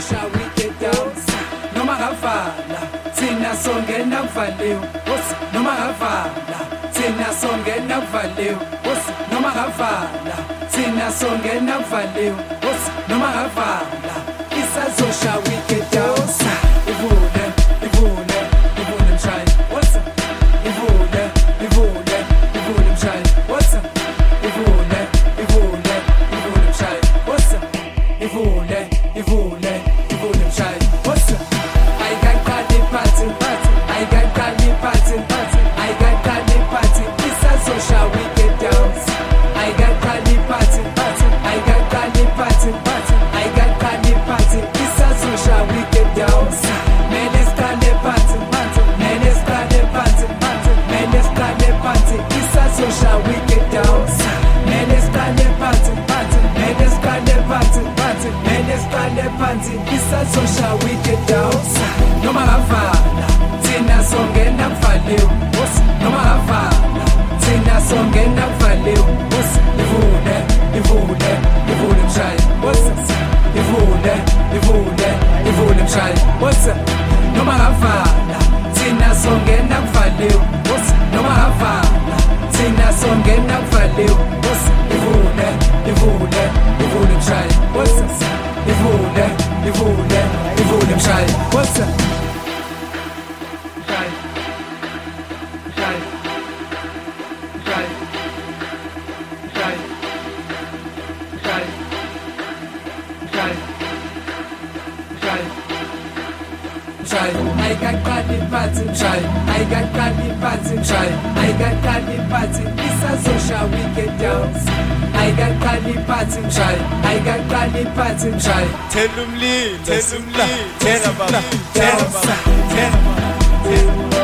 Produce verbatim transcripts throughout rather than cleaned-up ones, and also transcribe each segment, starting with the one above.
shall we get down? Noma ngavala, thina songena kuvaliwe. Noma ngavala, thina songena kuvaliwe. Noma ngavala, thina songena kuvaliwe. Noma ngavala, isazo shall we get down? Ivule, ivule, ivule mshaya. What's up? Ivule, ivule, ivule mshaya. What's up? Ivule, ivule, ivule mshaya. What's up? Ivule, ivule, ivule mshaya. What's up? I got candy party, party. I got candy party, party. I got candy party. Isazo shall we get down? I got candy party, party. I got candy party, party. I got candy party. Isazo shall we get down? Man, it's candy party, party. Man, it's candy party, party. Man, it's candy party. Isazo shall we get down? Man, it's candy party, party. Man, it's candy party, party. Man, it's candy party. Isazo shall we get down? Noma ngavala, thina songena kuvaliwe. Noma ngavala, thina songena kuvaliwe. Ivule, ivule, ivule mshaya. Ivule, ivule, ivule mshaya. Noma ngavala, thina songena kuvaliwe. Noma ngavala, thina songena kuvaliwe. Ivule, ivule, ivule mshaya. Ivule, ivule, ivule mshaya. What's up? Mshaya. Mshaya. Mshaya. Mshaya. Mshaya. Mshaya. Mshaya. Mshaya. I got candy party, Mshaya. I got candy party, Mshaya. I got candy party. Isazo shall we get down? I got candy party, Mshaya. I got candy party, Mshaya. Tell them lean, tell them lean, tell them about, tell them about, tell them about, tell them about.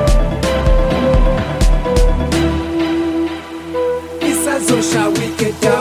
So shall we get down?